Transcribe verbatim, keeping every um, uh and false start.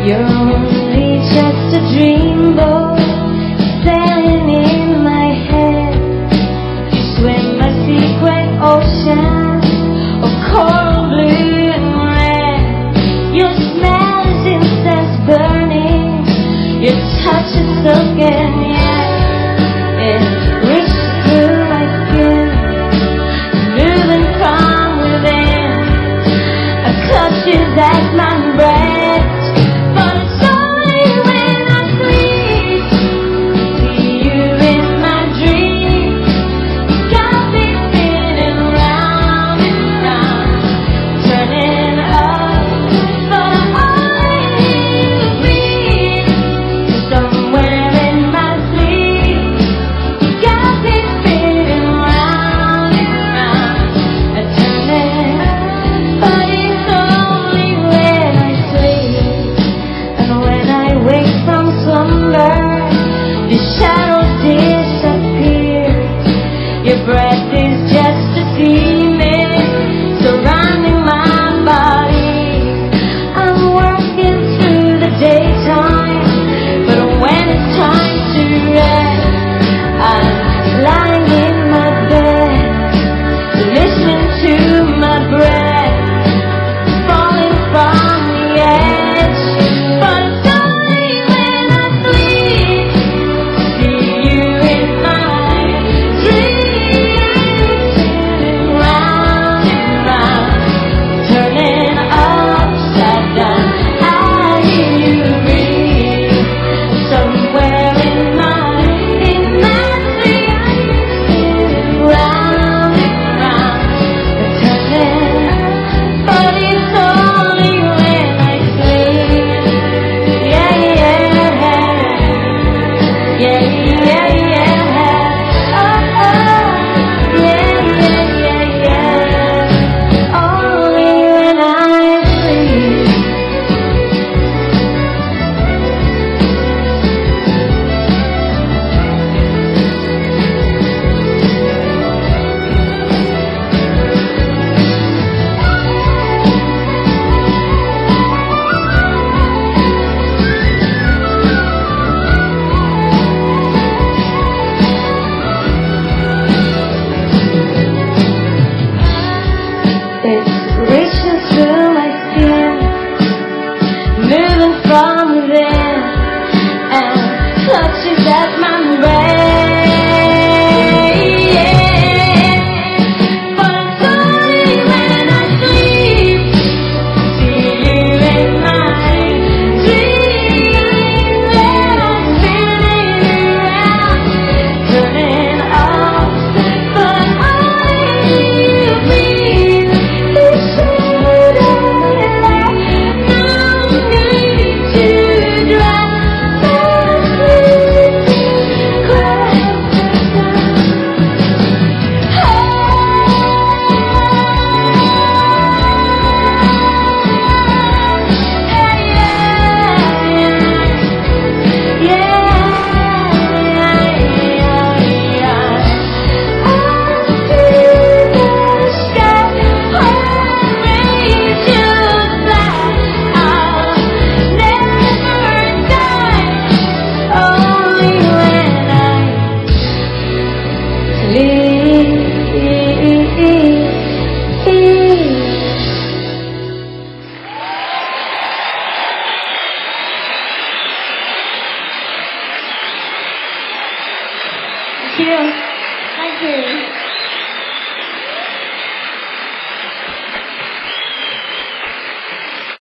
You're only just a dreamboat sailing in my head. You swim a secret ocean of coral blue and red. Your smell is incense burning, your touch is silken, yeah. It reaches through my skin, moving from within. A clutches at my breath. Your breath is just a demon surrounding my body. I'm working through the daytime, but when it's time to rest, I'm lying in my bed, listening to my breath, falling from the edge. But it's only when I sleep, see you in my dreams. Moving from within and clutches at my brain, yeah. But it's only when I sleep, see you in my dreams, that I'm spinning around, turning off, but only you breathe. You should have let Thank you. Thank you.